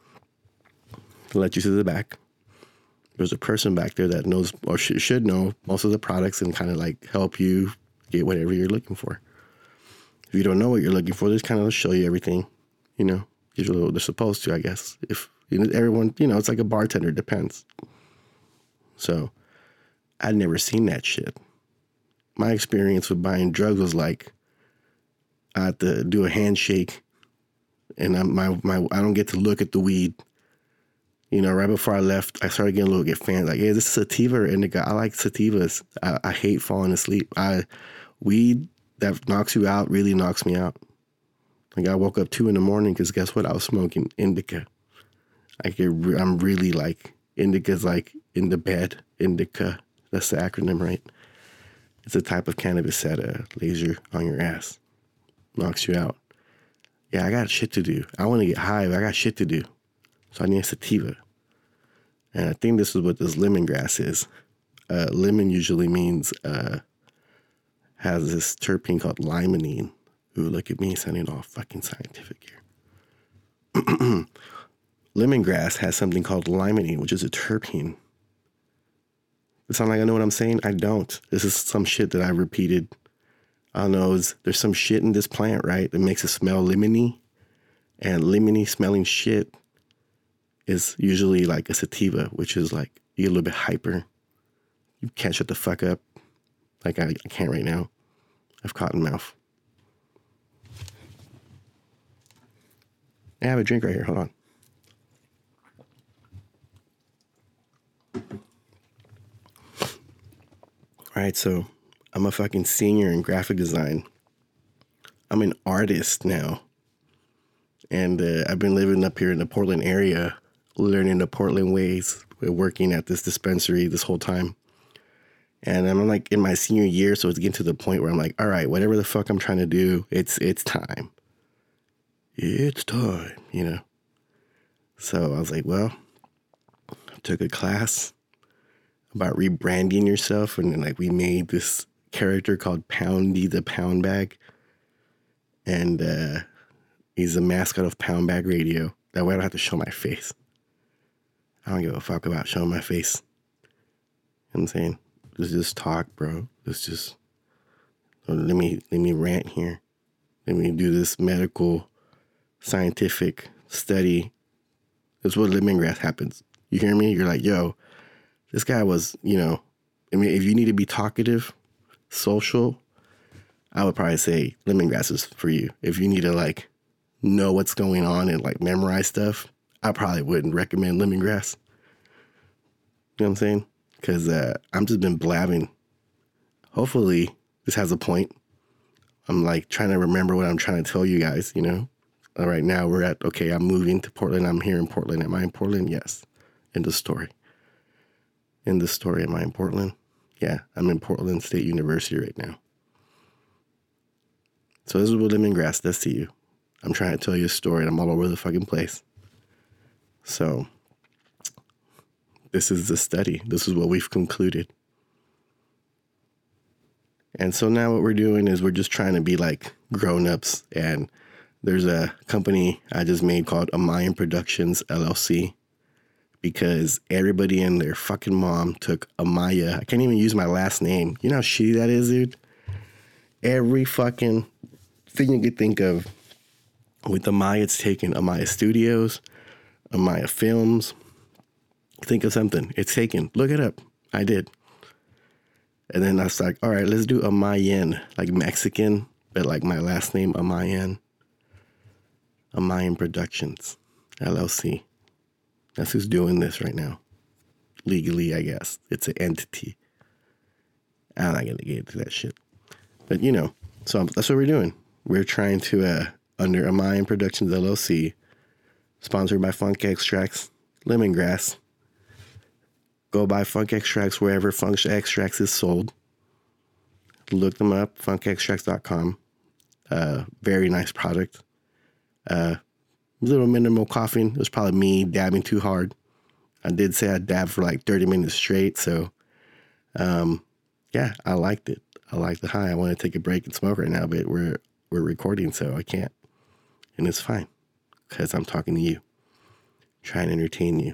They'll let you to the back. There's a person back there that knows or sh- should know most of the products and kind of like help you get whatever you're looking for. If you don't know what you're looking for, they just kind of show you everything, you know, usually what they're supposed to, I guess. If you know, everyone, you know, it's like a bartender, depends. So I'd never seen that shit. My experience with buying drugs was like, I had to do a handshake and I'm, my, my, I don't get to look at the weed. You know, right before I left, I started getting a little get fans. Like, hey, this is sativa or indica. I like sativas. I, I hate falling asleep. I weed that knocks you out really knocks me out. Like, I woke up two in the morning because guess what? I was smoking indica. I get, I'm really like, indica's like in the bed. Indica. That's the acronym, right? It's a type of cannabis that uh, lays you on your ass, knocks you out. Yeah, I got shit to do. I want to get high, but I got shit to do. So I need a sativa. And I think this is what this lemongrass is. Uh, lemon usually means, uh, has this terpene called limonene. Ooh, look at me sounding all fucking scientific here. Lemongrass has something called limonene, which is a terpene. Does it sound like I know what I'm saying? I don't. This is some shit that I repeated. I don't know. There's some shit in this plant, right, that makes it smell lemony. And lemony smelling shit is usually like a sativa, which is like you get a little bit hyper. You can't shut the fuck up. Like I, I can't right now. I have cotton mouth. I have a drink right here. Hold on. All right, so I'm a fucking senior in graphic design. I'm an artist now. And uh, I've been living up here in the Portland area, learning the Portland ways, working at this dispensary this whole time. And I'm like in my senior year, so it's getting to the point where I'm like, all right, whatever the fuck I'm trying to do, it's it's time. It's time, you know. So I was like, well, I took a class about rebranding yourself, and then like we made this character called Poundy the Pound Bag. And uh, he's a mascot of Pound Bag Radio. That way I don't have to show my face. I don't give a fuck about showing my face. You know what I'm saying? Let's just talk, bro. Let's just, let me, let me rant here. Let me do this medical, scientific study. That's what lemongrass happens. You hear me? You're like, yo, this guy was, you know, I mean, if you need to be talkative, social, I would probably say lemongrass is for you. If you need to like know what's going on and like memorize stuff, I probably wouldn't recommend lemongrass. You know what I'm saying? because uh, I'm just been blabbing. Hopefully this has a point. I'm like trying to remember what I'm trying to tell you guys, you know. Uh, right now we're at, okay, I'm moving to Portland. I'm here in Portland. Am I in Portland? Yes. End of story. End of story. Am I in Portland? Yeah, I'm in Portland State University right now. So this is what lemongrass does to you. I'm trying to tell you a story and I'm all over the fucking place. So this is the study. This is what we've concluded. And so now what we're doing is we're just trying to be like grown-ups. And there's a company I just made called Amayan Productions, L L C. Because everybody and their fucking mom took Amaya. I can't even use my last name. You know how shitty that is, dude? Every fucking thing you could think of with Amaya, it's taken. Amaya Studios, Amaya Films. Think of something. It's taken. Look it up. I did. And then I was like, all right, let's do Amayan, like Mexican, but like my last name, Amayan. Amayan Productions, L L C. That's who's doing this right now. Legally, I guess. It's an entity. I'm not going to get into that shit. But, you know, so that's what we're doing. We're trying to, uh, under Amayan Productions, L L C, sponsored by Funk Extracts, Lemongrass. Go buy Funk Extracts wherever Funk Extracts is sold. Look them up, funk extracts dot com. Uh, very nice product. Uh, little minimal coughing. It was probably me dabbing too hard. I did say I dabbed for like thirty minutes straight. So, um, yeah, I liked it. I liked the high. I want to take a break and smoke right now, but we're we're recording, so I can't. And it's fine because I'm talking to you, trying to entertain you.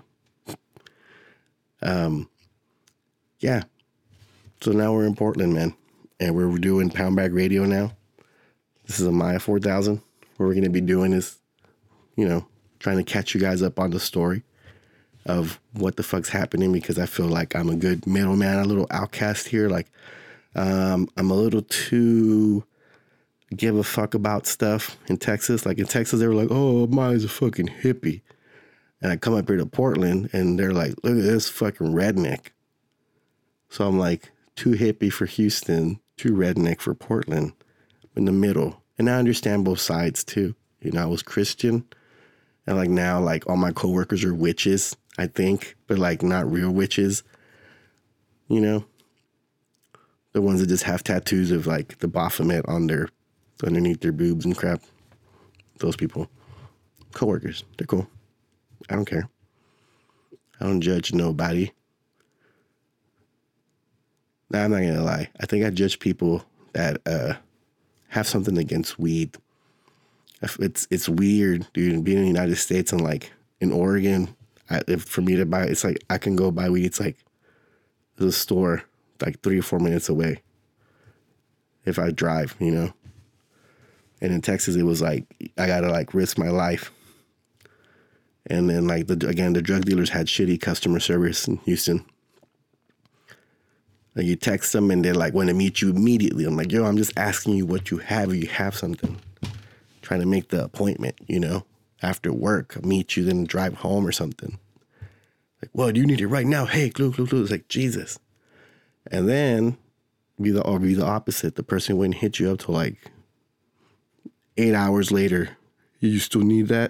Um, yeah. So now we're in Portland, man, and we're doing Pound Bag Radio now. This is Amaya four thousand. What we're going to be doing is, you know, trying to catch you guys up on the story of what the fuck's happening, because I feel like I'm a good middleman, a little outcast here. Like, um, I'm a little too give a fuck about stuff in Texas. Like in Texas, they were like, oh, Amaya's a fucking hippie. And I come up here to Portland and they're like, look at this fucking redneck. So I'm like, too hippie for Houston, too redneck for Portland, in the middle. And I understand both sides too. You know, I was Christian, and like now, like all my coworkers are witches, I think, but like not real witches. You know, the ones that just have tattoos of like the Baphomet on their, underneath their boobs and crap. Those people, coworkers, they're cool. I don't care. I don't judge nobody. Nah, I'm not gonna lie. I think I judge people that uh, have something against weed. It's it's weird, dude, being in the United States and like in Oregon, I, if for me to buy, it's like I can go buy weed. It's like there's a store like three or four minutes away if I drive, you know. And in Texas, it was like I gotta like risk my life. And then like the again, the drug dealers had shitty customer service in Houston. Like you text them and they're like want to meet you immediately. I'm like, yo, I'm just asking you what you have. If you have something. Trying to make the appointment, you know, after work, meet you, then drive home or something. Like, well, do you need it right now? Hey, glue, glue, glue. It's like, Jesus. And then be the or be the opposite. The person wouldn't hit you up till like eight hours later. You still need that?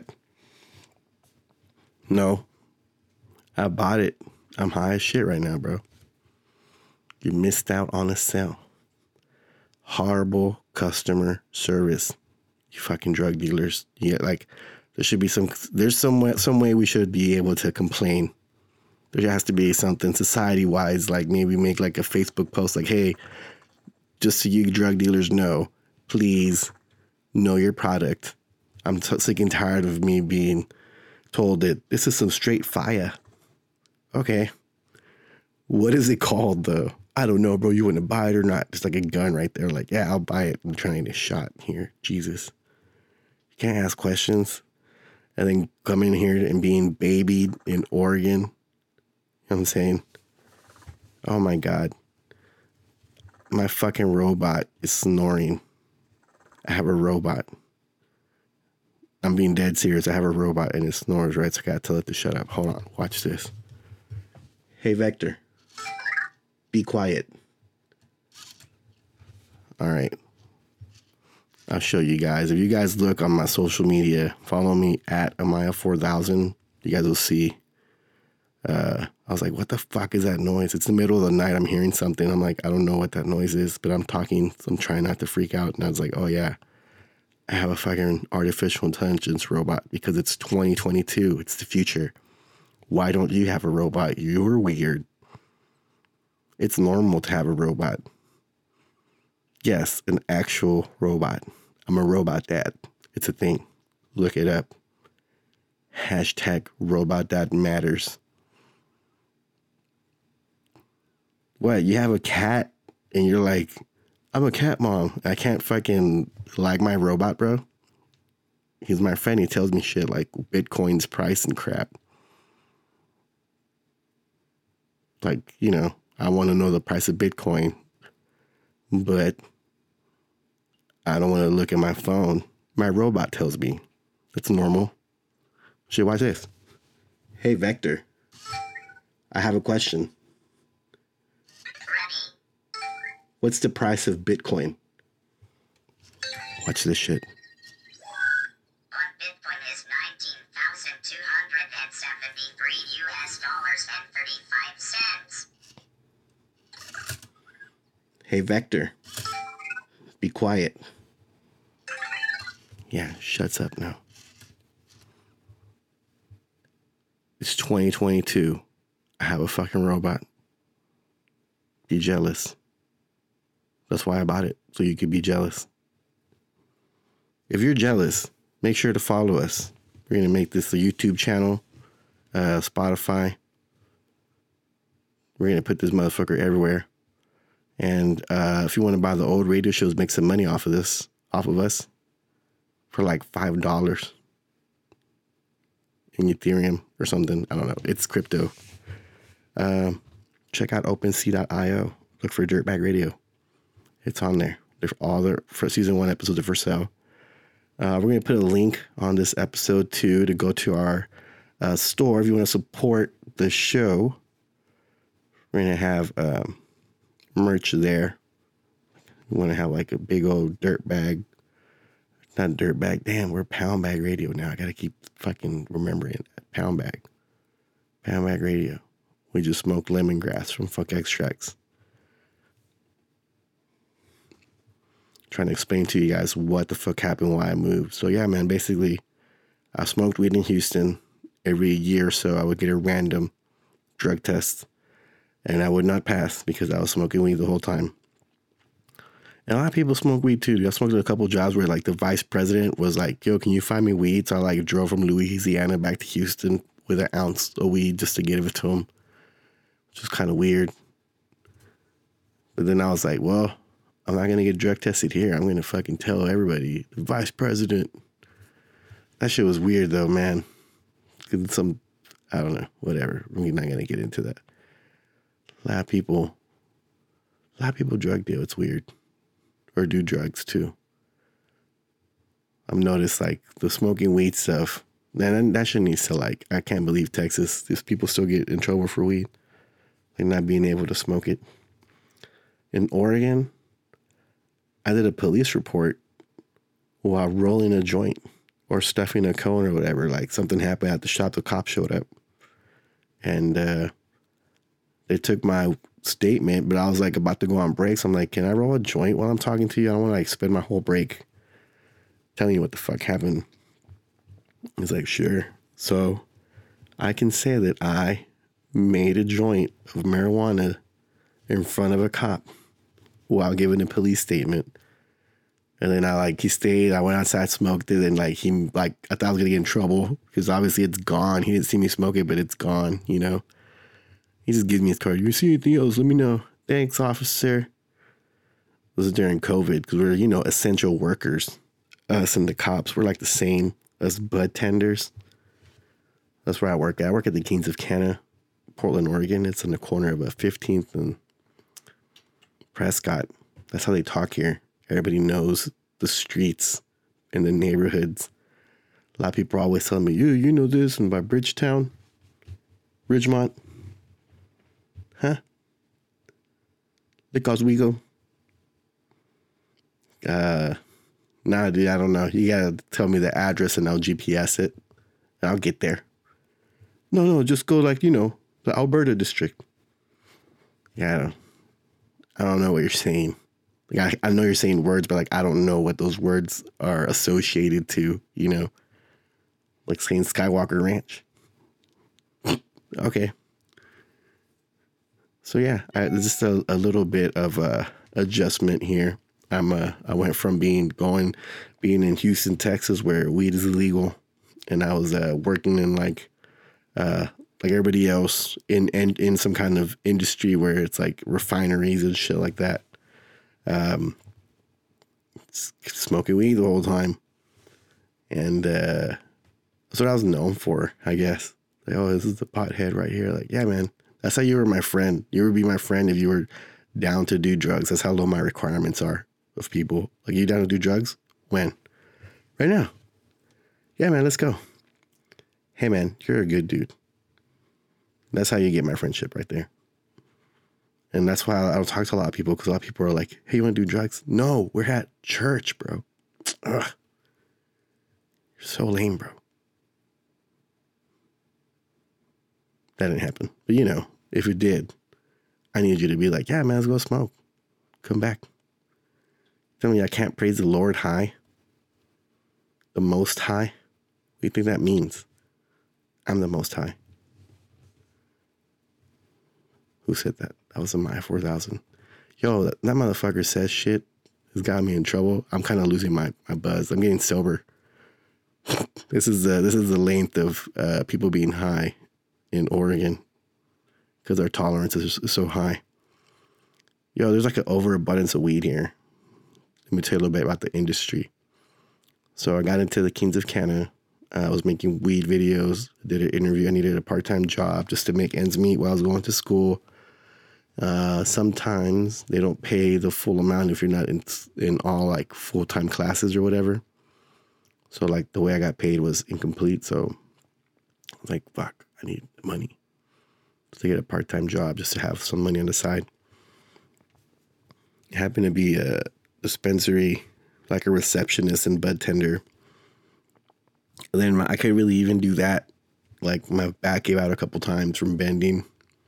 No. I bought it. I'm high as shit right now, bro. You missed out on a sale. Horrible customer service. You fucking drug dealers. Yeah, like there should be some, there's some way, some way we should be able to complain. There has to be something society wise, like maybe make like a Facebook post like, hey, just so you drug dealers know, please know your product. I'm t- sick and tired of me being told that this is some straight fire. Okay. What is it called though? I don't know, bro. You want to buy it or not? Just like a gun right there. Like, yeah, I'll buy it. I'm trying to get shot here. Jesus. You can't ask questions and then come in here and being babied in Oregon. You know what I'm saying? Oh my God. My fucking robot is snoring. I have a robot. I'm being dead serious. I have a robot and it snores, right? So I gotta tell it to shut up. Hold on. Watch this. Hey, Vector. Be quiet. All right. I'll show you guys. If you guys look on my social media, follow me at Amaya four thousand. You guys will see. Uh, I was like, what the fuck is that noise? It's the middle of the night. I'm hearing something. I'm like, I don't know what that noise is, but I'm talking. So I'm trying not to freak out. And I was like, oh, yeah, I have a fucking artificial intelligence robot because it's twenty twenty-two. It's the future. Why don't you have a robot? You're weird. It's normal to have a robot. Yes, an actual robot. I'm a robot dad. It's a thing. Look it up. Hashtag robot dad matters. What? You have a cat and you're like, I'm a cat mom. I can't fucking like my robot, bro. He's my friend. He tells me shit like Bitcoin's price and crap. Like, you know, I want to know the price of Bitcoin, but I don't want to look at my phone. My robot tells me. It's normal. Shit, watch this. Hey, Vector. I have a question. Ready. What's the price of Bitcoin? Watch this shit. One Bitcoin is nineteen thousand two hundred seventy-three U S dollars and thirty-five cents. Hey, Vector. Be quiet. Yeah, shuts up now. It's twenty twenty-two. I have a fucking robot. Be jealous. That's why I bought it, so you could be jealous. If you're jealous, make sure to follow us. We're going to make this a YouTube channel, uh, Spotify. We're going to put this motherfucker everywhere. And uh, if you want to buy the old radio shows, make some money off of this, off of us, for like five dollars in Ethereum or something. I don't know. It's crypto. Um, check out OpenSea dot io. Look for Dirtbag Radio. It's on there. There's all the for season one episodes are for sale. Uh, we're going to put a link on this episode too to go to our uh, store if you want to support the show. We're going to have um, merch there. We want to have like a big old dirt bag. Not dirt bag. Damn, we're Pound Bag Radio now. I got to keep fucking remembering that. Pound Bag. Pound Bag Radio. We just smoked lemongrass from Fuck Extracts. Trying to explain to you guys what the fuck happened, why I moved. So yeah, man, basically, I smoked weed in Houston. Every year or so, I would get a random drug test, and I would not pass because I was smoking weed the whole time. And a lot of people smoke weed too. I smoked at a couple of jobs where like the vice president was like, yo, can you find me weed? So I like drove from Louisiana back to Houston with an ounce of weed just to give it to him, which is kind of weird. But then I was like, well, I'm not going to get drug tested here. I'm going to fucking tell everybody. The vice president. That shit was weird though, man. Some, I don't know, whatever. We're not going to get into that. A lot of people, a lot of people drug deal. It's weird. Or do drugs too. I've noticed like the smoking weed stuff. Man, that shit needs to like, I can't believe Texas, these people still get in trouble for weed. Like not being able to smoke it. In Oregon, I did a police report while rolling a joint or stuffing a cone or whatever. Like something happened at the shop, the cop showed up. And uh, they took my statement, but I was like about to go on break. So I'm like, can I roll a joint while I'm talking to you? I don't want to like spend my whole break telling you what the fuck happened. He's like, sure. So I can say that I made a joint of marijuana in front of a cop while giving a police statement. And then I like, he stayed, I went outside, smoked it, and like, he, like, I thought I was gonna get in trouble because obviously it's gone. He didn't see me smoke it, but it's gone, you know? He just gives me his card. You see anything else? Let me know. Thanks, officer. This is during COVID because we're, you know, essential workers. Us and the cops, we're like the same as bud tenders. That's where I work at. I work at the Kings of Canada, Portland, Oregon. It's in the corner of a fifteenth and Prescott. That's how they talk here. Everybody knows the streets and the neighborhoods. A lot of people are always telling me, you, you know this, and by Bridgetown, Ridgemont. Huh? Lake Oswego. Uh, nah, dude, I don't know. You gotta tell me the address and I'll G P S it. And I'll get there. No, no, just go like, you know, the Alberta district. Yeah, I don't, I don't know what you're saying. Like, I, I know you're saying words, but like, I don't know what those words are associated to, you know, like saying Skywalker Ranch. Okay. So yeah, I, just a, a little bit of uh, adjustment here. I'm uh, I went from being going, being in Houston, Texas, where weed is illegal, and I was uh, working in like, uh, like everybody else in, in in some kind of industry where it's like refineries and shit like that. Um, smoking weed the whole time, and uh, that's what I was known for, I guess. Like, oh, this is the pothead right here. Like, yeah, man, that's how you were my friend. You would be my friend if you were down to do drugs. That's how low my requirements are of people. Like, you down to do drugs? When? Right now. Yeah, man, let's go. Hey, man, you're a good dude. That's how you get my friendship right there. And that's why I don't talk to a lot of people, because a lot of people are like, hey, you want to do drugs? No, we're at church, bro. Ugh. You're so lame, bro. That didn't happen. But, you know, if it did, I need you to be like, yeah, man, let's go smoke. Come back. Tell me I can't praise the Lord high? The Most High? What do you think that means? I'm the Most High. Who said that? That was a Maya four thousand. Yo, that, that motherfucker says shit. Has got me in trouble. I'm kind of losing my, my buzz. I'm getting sober. This is the, this is the length of uh, people being high in Oregon, because our tolerance is, is so high. Yo, there's like an overabundance of weed here. Let me tell you a little bit about the industry. So I got into the Kings of Canada. Uh, I was making weed videos, did an interview. I needed a part-time job just to make ends meet while I was going to school. Uh, sometimes they don't pay the full amount if you're not in, in all like full-time classes or whatever. So like the way I got paid was incomplete. So I was like, fuck, I need money to get a part-time job just to have some money on the side. It happened to be a dispensary, like a receptionist and bud tender. And then my, I could really even do that. Like my back gave out a couple times from bending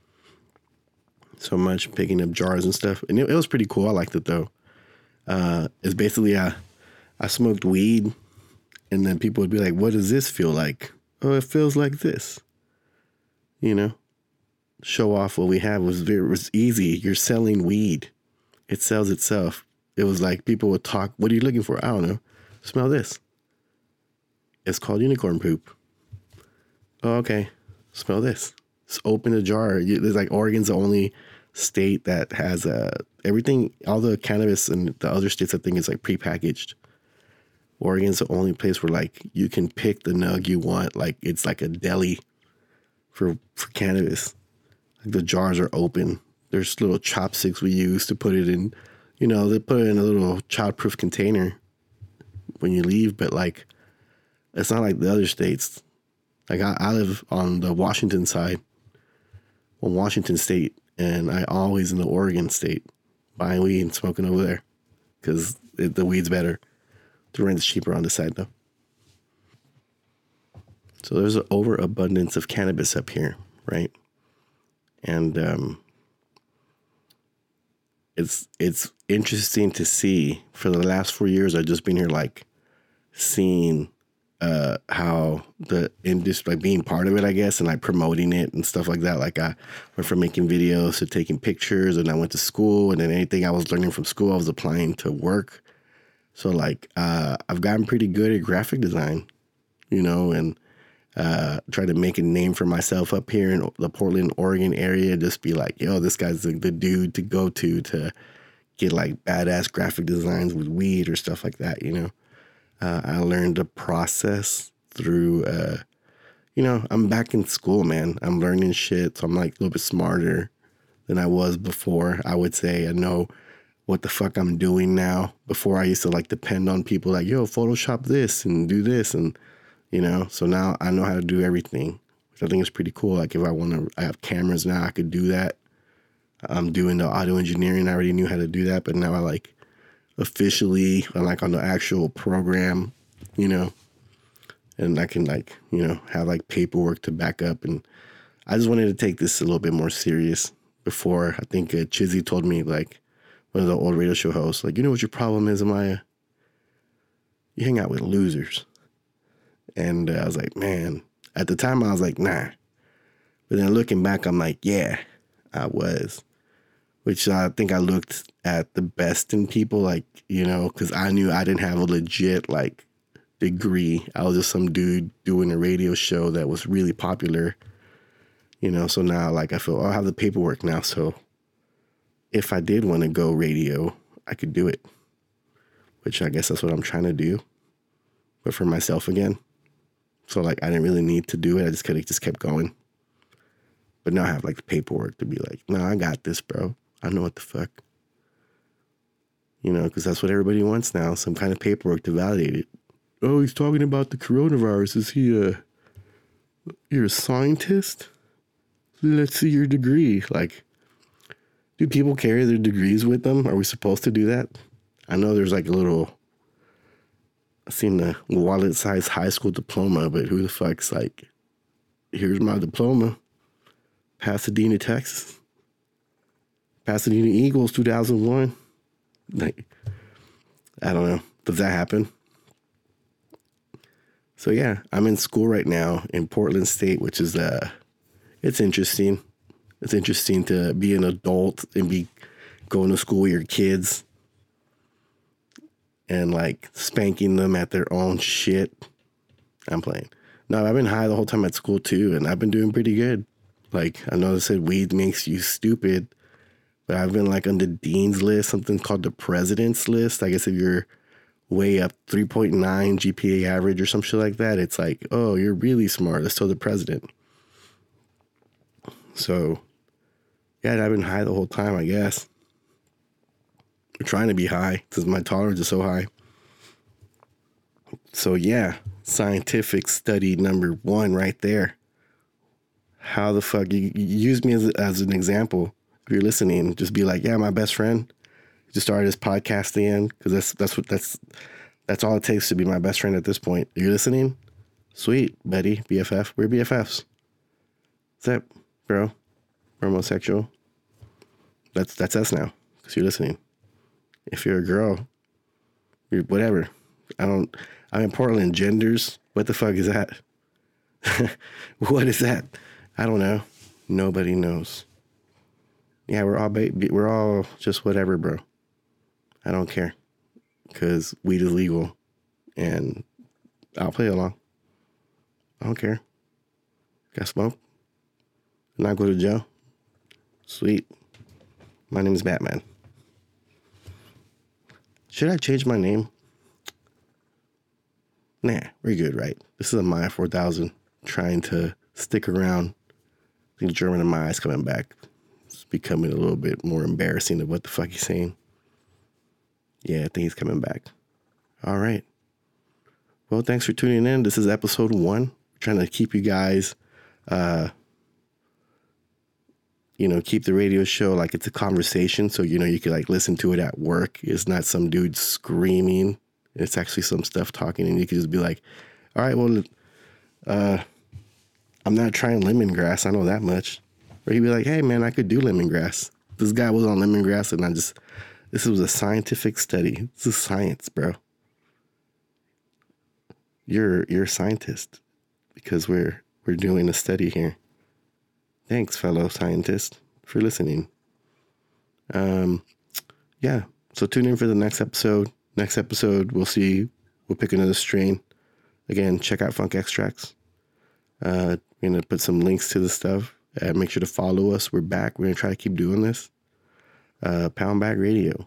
so much, picking up jars and stuff. And it, it was pretty cool. I liked it though. Uh, it's basically I, I smoked weed, and then people would be like, what does this feel like? Oh, it feels like this. You know, show off what we have was very, it was easy. You're selling weed. It sells itself. It was like people would talk. What are you looking for? I don't know. Smell this. It's called unicorn poop. Oh, okay. Smell this. Just open a jar. You, there's like Oregon's the only state that has uh, everything. All the cannabis and the other states, I think, is like prepackaged. Oregon's the only place where like you can pick the nug you want. Like it's like a deli for for cannabis. Like the jars are open. There's little chopsticks we use to put it in. You know, they put it in a little child-proof container when you leave. But like, it's not like the other states. Like I, I live on the Washington side, on Washington State, and I always in the Oregon State buying weed and smoking over there because the weed's better. The rent's cheaper on the side though. So there's an overabundance of cannabis up here, right? And um, it's it's interesting to see. For the last four years, I've just been here, like seeing uh, how the industry, like being part of it, I guess, and like promoting it and stuff like that. Like I went from making videos to taking pictures, and I went to school, and then anything I was learning from school, I was applying to work. So like uh, I've gotten pretty good at graphic design, you know, and uh, try to make a name for myself up here in the Portland, Oregon area. Just be like, yo, this guy's the, the dude to go to to get like badass graphic designs with weed or stuff like that, you know. Uh, I learned the process through, uh, you know, I'm back in school, man. I'm learning shit, so I'm like a little bit smarter than I was before. I would say I know what the fuck I'm doing now. Before I used to like depend on people like, yo, Photoshop this and do this, and you know. So now I know how to do everything, which I think is pretty cool. Like if I want to, I have cameras now, I could do that. I'm doing the audio engineering. I already knew how to do that, but now I like officially, I'm like on the actual program, you know, and I can like, you know, have like paperwork to back up. And I just wanted to take this a little bit more serious before. I think uh, Chizzy told me, like, one of the old radio show hosts, like, you know what your problem is, Amaya? You hang out with losers. And uh, I was like, man, at the time I was like, nah. But then looking back, I'm like, yeah, I was. Which I think I looked at the best in people, like, you know, because I knew I didn't have a legit, like, degree. I was just some dude doing a radio show that was really popular, you know. So now, like, I feel, oh, I have the paperwork now. So if I did want to go radio, I could do it. Which I guess that's what I'm trying to do. But for myself again. So, like, I didn't really need to do it. I just could have just kept going. But now I have, like, the paperwork to be like, no, I got this, bro. I know what the fuck. You know, because that's what everybody wants now. Some kind of paperwork to validate it. Oh, he's talking about the coronavirus. Is he a... You're a scientist? Let's see your degree. Like, do people carry their degrees with them? Are we supposed to do that? I know there's, like, a little... I've seen the wallet-sized high school diploma, but who the fuck's like, here's my diploma. Pasadena, Texas. Pasadena Eagles, two thousand one. Like, I don't know. Does that happen? So, yeah, I'm in school right now in Portland State, which is, uh, it's interesting. It's interesting to be an adult and be going to school with your kids and, like, spanking them at their own shit. I'm playing. No, I've been high the whole time at school, too, and I've been doing pretty good. Like, I know they said weed makes you stupid, but I've been, like, on the dean's list, something called the president's list. I guess if you're way up three point nine G P A average or some shit like that, it's like, oh, you're really smart. Let's tell the president. So, yeah, I've been high the whole time, I guess. I'm trying to be high because my tolerance is so high. So, yeah, scientific study number one right there. How the fuck, you, you use me as, as an example. If you're listening, just be like, yeah, my best friend just started his podcast again, because that's that's what that's that's all it takes to be my best friend at this point. You're listening? Sweet, buddy, B F F. We're B F Fs. What's up, bro? We're homosexual. That's that's us now, because you're listening. If you're a girl, you're whatever. I don't. I'm in Portland. Genders. What the fuck is that? What is that? I don't know. Nobody knows. Yeah, we're all ba- we're all just whatever, bro. I don't care, because weed is legal, and I'll play along. I don't care. Got smoke? Not go to jail? Sweet. My name is Batman. Should I change my name? Nah, we're good, right? This is a Maya four thousand trying to stick around. I think German in my eyes coming back. It's becoming a little bit more embarrassing of what the fuck he's saying. Yeah, I think he's coming back. All right. Well, thanks for tuning in. This is episode one. We're trying to keep you guys, uh, you know, keep the radio show like it's a conversation. So, you know, you can like listen to it at work. It's not some dude screaming. It's actually some stuff talking, and you can just be like, all right, well, uh, I'm not trying lemongrass. I know that much. Or he'd be like, hey, man, I could do lemongrass. This guy was on lemongrass, and I just, this was a scientific study. This is science, bro. You're you're a scientist because we're we're doing a study here. Thanks, fellow scientist, for listening. Um, yeah. So tune in for the next episode. Next episode, we'll see. We'll pick another strain. Again, check out Funk Extracts. Uh, we're gonna put some links to the stuff. Uh, make sure to follow us. We're back. We're gonna try to keep doing this. Uh, Pound Bag Radio.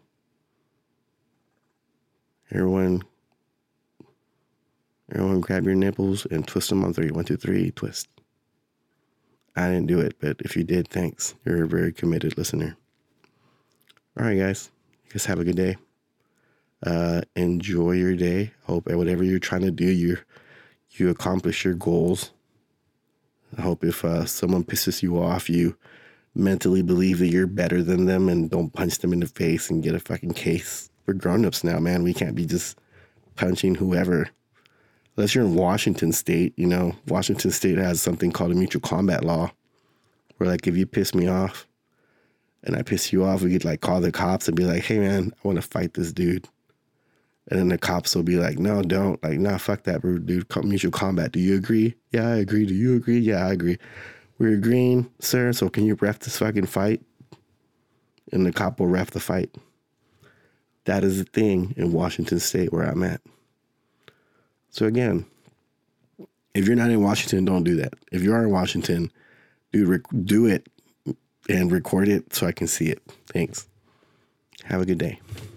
Everyone, everyone, grab your nipples and twist them on three. One, two, three, twist. I didn't do it, but if you did, thanks. You're a very committed listener. All right, guys. You guys have a good day. Uh, enjoy your day. Hope whatever you're trying to do, you you accomplish your goals. I hope if uh, someone pisses you off, you mentally believe that you're better than them and don't punch them in the face and get a fucking case. We're grown-ups now, man. We can't be just punching whoever. Unless you're in Washington State, you know, Washington State has something called a mutual combat law, where like if you piss me off and I piss you off, we could like call the cops and be like, hey man, I want to fight this dude. And then the cops will be like, no, don't. Like, nah, fuck that, bro, dude. Mutual combat. Do you agree? Yeah, I agree. Do you agree? Yeah, I agree. We're agreeing, sir, so can you ref this fucking fight? And the cop will ref the fight. That is the thing in Washington State where I'm at. So again, if you're not in Washington, don't do that. If you are in Washington, dude, rec- do it and record it so I can see it. Thanks. Have a good day.